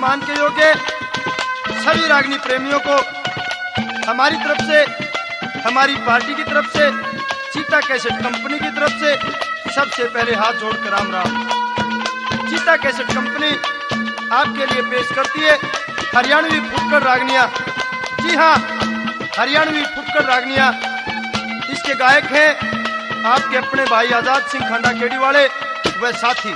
सम्मान के योग्य सभी रागिनी प्रेमियों को हमारी तरफ से, हमारी पार्टी की तरफ से, चीता कैसेट कंपनी की तरफ से सबसे पहले हाथ जोड़कर राम राम। चीता कैसेट कंपनी आपके लिए पेश करती है हरियाणवी फुटकर रागनिया। जी हाँ, हरियाणवी फुटकर रागनिया। इसके गायक हैं आपके अपने भाई आजाद सिंह खंडा केडी वाले व साथी।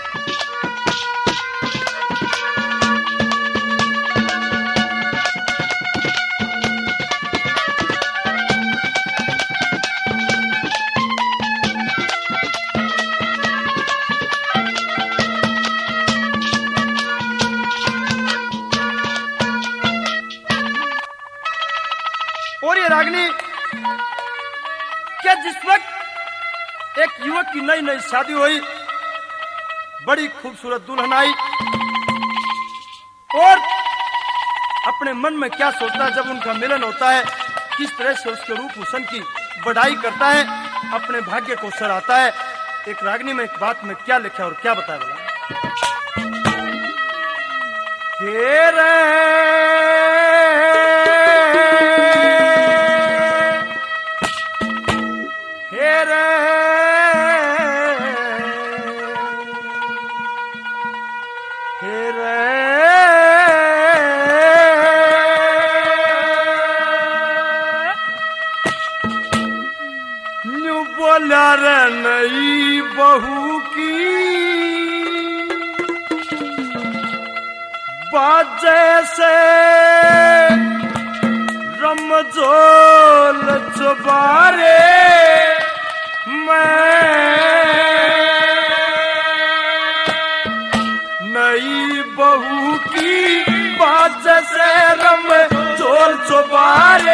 और ये रागनी क्या जिस वक्त एक युवक की नई नई शादी हुई, बड़ी खूबसूरत दुल्हन आई और अपने मन में क्या सोचता है जब उनका मिलन होता है, किस तरह से उसके रूप हुस्न की बढ़ाई करता है, अपने भाग्य को सराहता है। एक रागनी में एक बात में क्या लिखा और क्या बताया बोला, बोला रे नई बहू की बाजे से रमजोल चुबारे नई बहू की बाजे से रमजोल चुबारे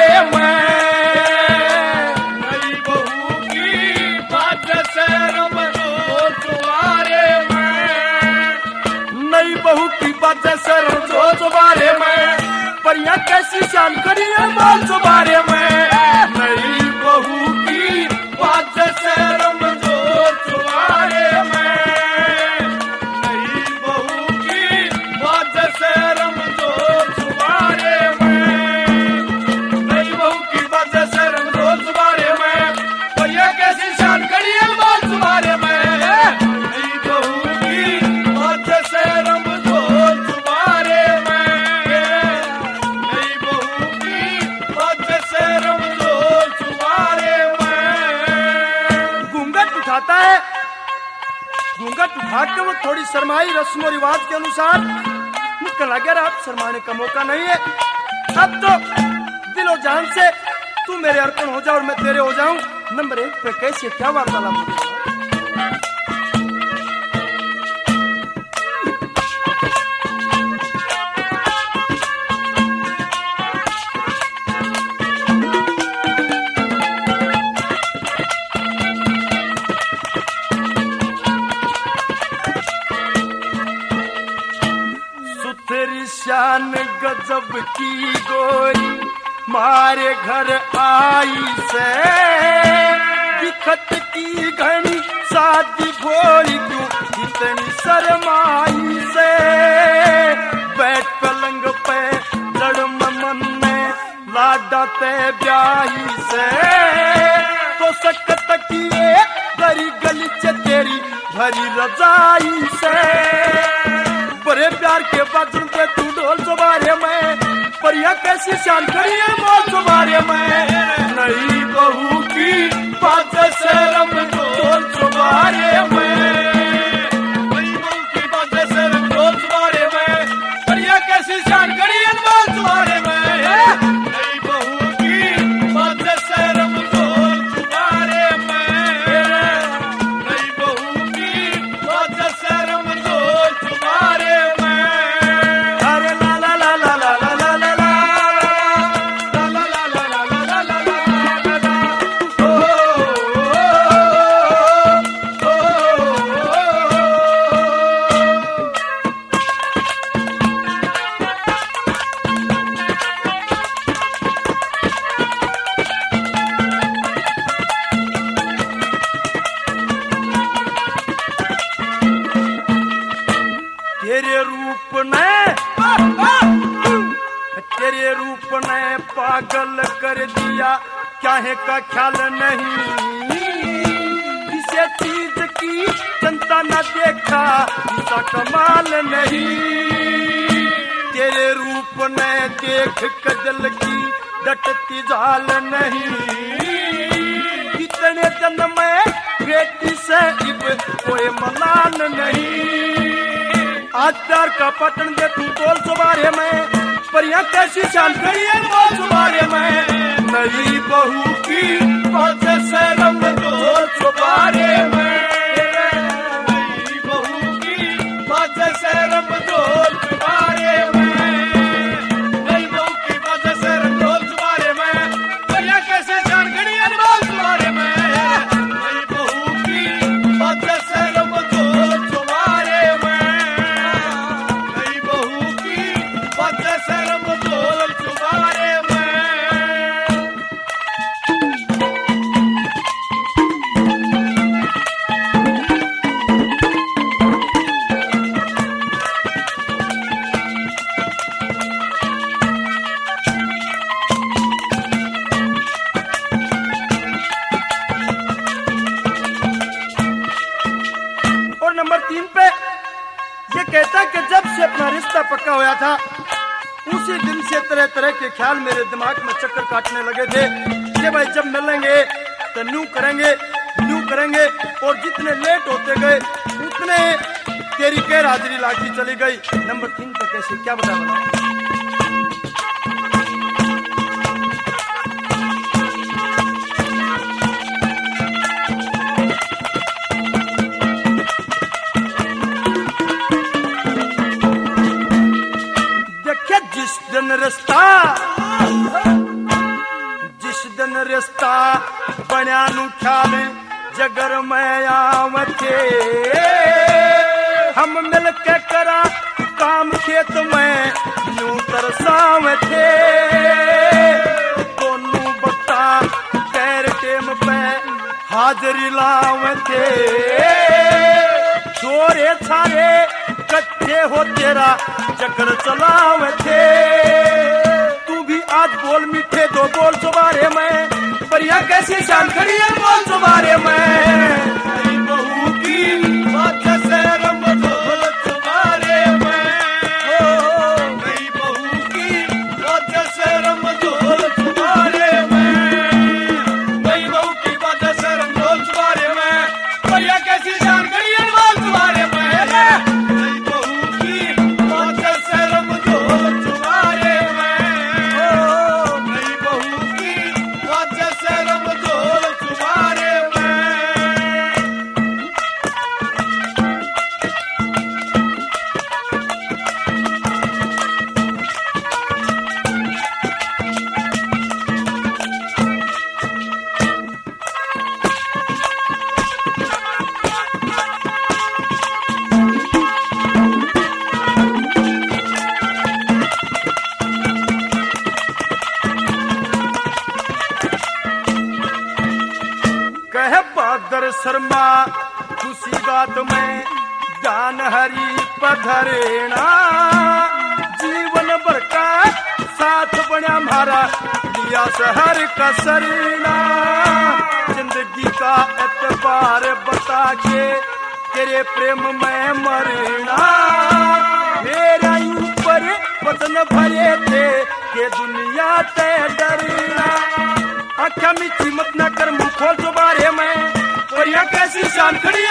बहू की बात सर जो बारे में परिया कैसी जानकारी है माल जो बारे में नई बहू की बात सर जो बारे में नई बहू की बात सर जो बारे में नई बहू की बात सर जो बारे में परिया कैसी जानकारी है माल जो बारे में नई बहू की बात सर है। घूंघट उठा के वो थोड़ी शर्माई, रस्म और रिवाज के अनुसार निकल आ गया। रात शर्माने का मौका नहीं है, अब तो दिलो जान से तू मेरे अर्पण हो जा और मैं तेरे हो जाऊं। नंबर 1 पे कैसे क्या वार्तालाप होगी। शान गजब की गोरी मारे घर आई से दिखत की घनी शादी भोरी क्यों इतनी शर्माई से बैठ पलंग पे जड़ मन में लाडाते ब्याही से तो सकत किए गरी गली तेरी भरी रजाई से बड़े प्यार के बाजू पे तू ढोल चुबारे में परिया कैसी शान करी है बोल चुबारे में नई बहू की बात से रम ढोल चुबारे में नई बहू की बात से रम ढोल चुबारे में परिया कैसी शान करी है बोल चुबारे में नई बहू की बात से रम ढोल चुबारे में नई बहू की बात से रम ढोल चुबारे ला ला ला ला ला ला ला ला ला ला ला ला ला ला ला पागल कर दिया, चाहे का ख्याल नहीं, किसी चीज की चिंता न देखा, इसका कमाल नहीं। तेरे रूप ने देख कजल की डटती जाल नहीं, कितने जन्म में बेटी से इब कोई मलाल नहीं। आज प्यार का पटन दे तू बोल सुबारे में, परियां कैसी शान करी है बोल सुबारे में। नई बहू की पहुंच से रंग दो सुबारे में, नई बहू की पहुंच से रंग दो सुबारे में, नई बहू की पहुंच से रंग दो सुबारे में। परियां कैसे शान करी है बोल सुबारे में, नई बहू की पहुंच से रंग दो सुबारे में, नई बहू की पहुंच से रंग दो सुबारे में। और नंबर 3 पे ये कहता कि जब से अपना रिश्ता पक्का होया था, उसी दिन से तरह तरह के ख्याल मेरे दिमाग में चक्कर काटने लगे थे कि भाई जब मिलेंगे तो न्यू करेंगे, और जितने लेट होते गए उतने तेरी गैर हाजिरी लागी चली गई। नंबर 3 पे कैसे क्या बता। जिस दिन रिश्ता बन्या नू ख्याल जगर में आवथे, हम मिल के करा काम खेत में नू तरसावथे। दोनों बता पैर टेम पे हाजरी लावथे, छोरे छारे कट्ठे हो तेरा चक्कर चलावथे। तू भी आज बोल मीठे दो बोल सुबारे में, परियां कैसी शान खड़ी है बोल सुबारे में। नई बहू की बात से रंग दो सुबारे में, नई बहू की बात से रंग दो सुबारे में, नई बहू की बात से रंग दो सुबारे में। परियां कैसी शान खड़ी है बोल सुबारे में, शर्मा खुशी बात में जान हरी पधरेना, जीवन भर का साथ बना हमारा लिया शहर का सरीना। जिंदगी का एतबार बता के तेरे प्रेम में मरना, मेरा ऊपर वचन भरे थे कि दुनिया ते डरना। आख्या मिठी मत न कर मुंह खोल दोबारे में, और यहाँ कैसी शान खड़ी